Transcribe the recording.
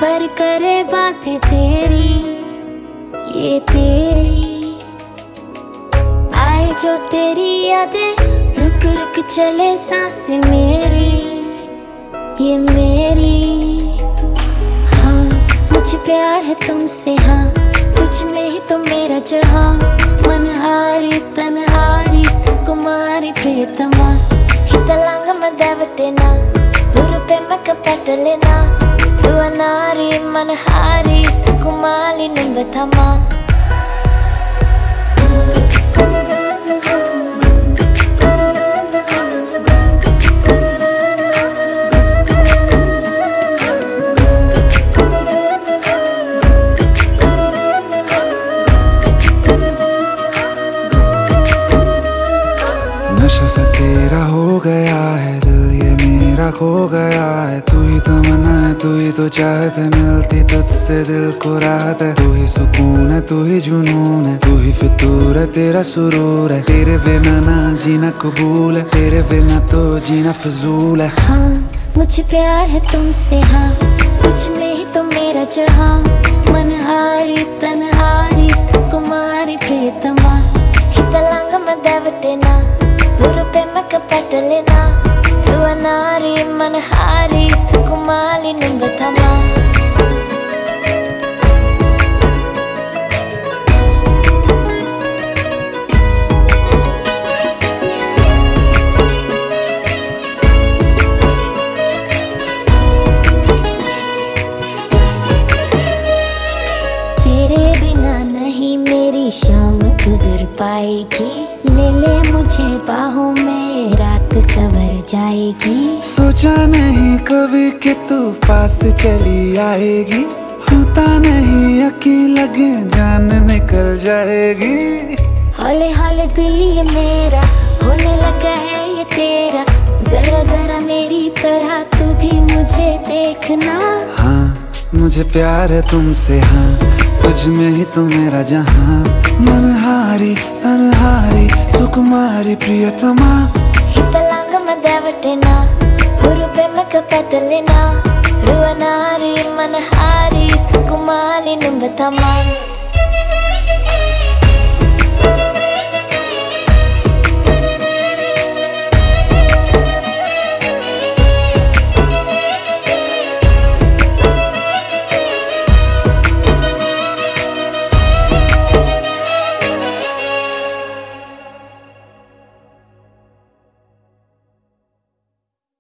भर करे बातें तेरी, ये तेरी आए जो तेरी यादें, रुक रुक चले सांसें मेरी, ये मेरी। हाँ मुझे प्यार है तुमसे, हाँ तुझ में ही तो मेरा जहाँ, मनहारी तनहारी सुकुमारी प्रियतमा, हितलांग मदवटेना हुरुपेमक पटलेना, दुवनारी मनहारी सुकुमाली निंबथमा। नशा सा तेरा हो गया है, दिल ये मेरा खो गया है। तू ही तमन्ना है, तू ही तो चाहत है, मिलती तुझसे दिल को राहत है। तू ही सुकून है, तू ही जुनून है, तू ही फितूर है, तेरा सुरूर है। तेरे बिना ना जीना कबूल है, तेरे बिना तो जीना फजूल है। हाँ मुझे प्यार है तुमसे, हाँ तुझ में ही तो मेरा जहाँ, मनहारी तनहारी सुकुमारी प्रियतमा, हितलांग मदवटेना हुरुपेमक पटलेना, दुवनारी मनहारी सुकुमाली निंबथमा। तेरे बिना नहीं मेरी शाम गुजर पाएगी, ले ले मुझे बाहों में रात सवर जाएगी। सोचा नहीं कभी कि तू पास चली आएगी, होता नहीं यकीन लगे जान निकल जाएगी। हौले हौले दिल ये मेरा होने लगा है ये तेरा, जरा जरा मेरी तरह तू भी मुझे देखना। हाँ मुझे प्यार है तुमसे, हाँ तुझ में ही तो मेरा जहाँ, मनहारी तनहारी सुकुमारी प्रियतमा, हितलांग मदवटेना हुरुपेमक पटलेना, दुवनारी मनहारी सुकुमाली निंबथमा।